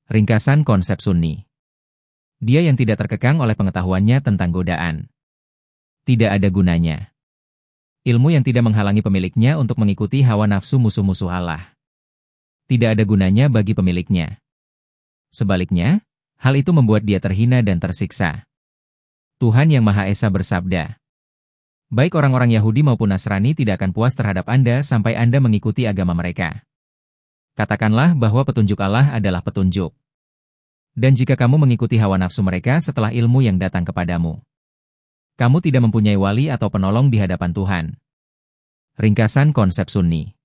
Ringkasan konsep Sunni. Dia yang tidak terkekang oleh pengetahuannya tentang godaan. Tidak ada gunanya. Ilmu yang tidak menghalangi pemiliknya untuk mengikuti hawa nafsu musuh-musuh Allah. Tidak ada gunanya bagi pemiliknya. Sebaliknya, hal itu membuat dia terhina dan tersiksa. Tuhan Yang Maha Esa bersabda, baik orang-orang Yahudi maupun Nasrani tidak akan puas terhadap Anda sampai Anda mengikuti agama mereka. Katakanlah bahwa petunjuk Allah adalah petunjuk. Dan jika kamu mengikuti hawa nafsu mereka setelah ilmu yang datang kepadamu, kamu tidak mempunyai wali atau penolong di hadapan Tuhan. Ringkasan konsep Sunni.